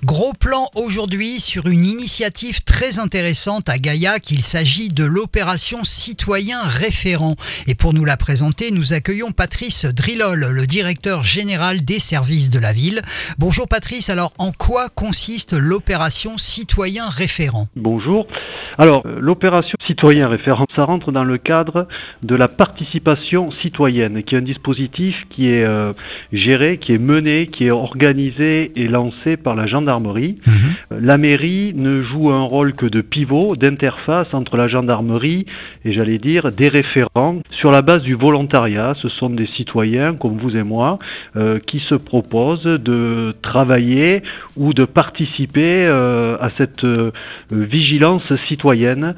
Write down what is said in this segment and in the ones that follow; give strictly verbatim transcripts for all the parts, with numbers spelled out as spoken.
Gros plan aujourd'hui sur une initiative très intéressante à Gaillac. Il s'agit de l'opération Citoyen Référent. Et pour nous la présenter, nous accueillons Patrice Drillol, le directeur général des services de la ville. Bonjour Patrice, alors en quoi consiste l'opération Citoyen Référent ? Bonjour. Alors, l'opération Citoyen Référent, ça rentre dans le cadre de la participation citoyenne, qui est un dispositif qui est euh, géré, qui est mené, qui est organisé et lancé par la gendarmerie. Mmh. La mairie ne joue un rôle que de pivot, d'interface entre la gendarmerie et, j'allais dire, des référents sur la base du volontariat. Ce sont des citoyens, comme vous et moi, euh, qui se proposent de travailler ou de participer euh, à cette euh, vigilance citoyenne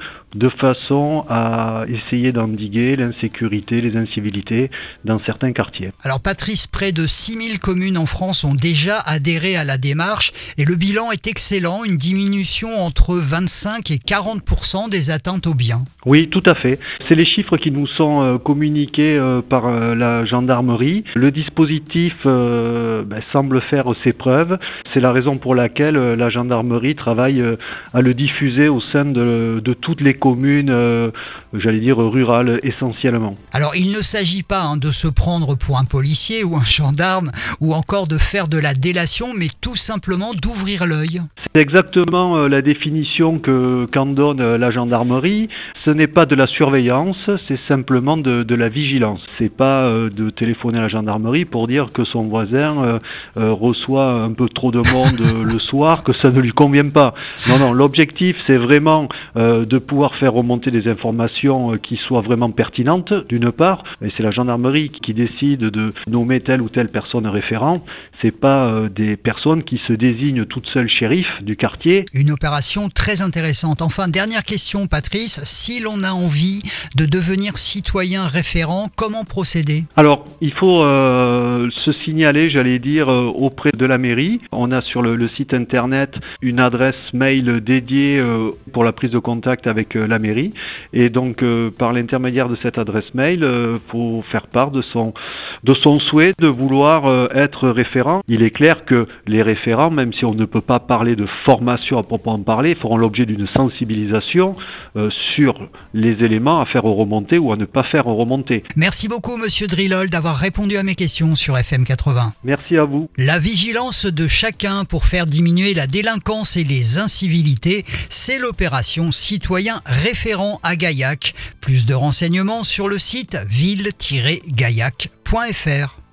de façon à essayer d'endiguer l'insécurité, les incivilités dans certains quartiers. Alors Patrice, près de six mille communes en France ont déjà adhéré à la démarche et le bilan est excellent, une diminution entre vingt-cinq et quarante pour cent des atteintes aux biens. Oui, tout à fait. C'est les chiffres qui nous sont euh, communiqués euh, par euh, la gendarmerie. Le dispositif euh, ben, semble faire ses preuves. C'est la raison pour laquelle euh, la gendarmerie travaille euh, à le diffuser au sein de, de toutes les communes, euh, j'allais dire rurales essentiellement. Alors il ne s'agit pas hein, de se prendre pour un policier ou un gendarme ou encore de faire de la délation, mais tout simplement d'ouvrir l'œil. C'est exactement euh, la définition que qu'en donne euh, la gendarmerie. Ce n'est pas de la surveillance, c'est simplement de, de la vigilance. C'est pas euh, de téléphoner à la gendarmerie pour dire que son voisin euh, euh, reçoit un peu trop de monde euh, le soir, que ça ne lui convient pas. Non, non, l'objectif c'est vraiment euh, de pouvoir faire remonter des informations euh, qui soient vraiment pertinentes, d'une part, et c'est la gendarmerie qui décide de nommer telle ou telle personne référent. C'est pas euh, des personnes qui se désignent toutes seules shérifs du quartier. Une opération très intéressante. Enfin, dernière question Patrice, si l'on a envie de devenir citoyen référent, comment procéder ? Alors, il faut euh, se signaler, j'allais dire, euh, auprès de la mairie. On a sur le, le site internet une adresse mail dédiée euh, pour la prise de contact avec euh, la mairie. Et donc, euh, par l'intermédiaire de cette adresse mail, il euh, faut faire part de son, de son souhait de vouloir euh, être référent. Il est clair que les référents, même si on ne peut pas parler de formation à proprement parler, feront l'objet d'une sensibilisation euh, sur les éléments à faire remonter ou à ne pas faire remonter. Merci beaucoup Monsieur Drillol d'avoir répondu à mes questions sur F M quatre-vingts. Merci à vous. La vigilance de chacun pour faire diminuer la délinquance et les incivilités, c'est l'opération Citoyen Référent à Gaillac. Plus de renseignements sur le site ville tiret gaillac point f r.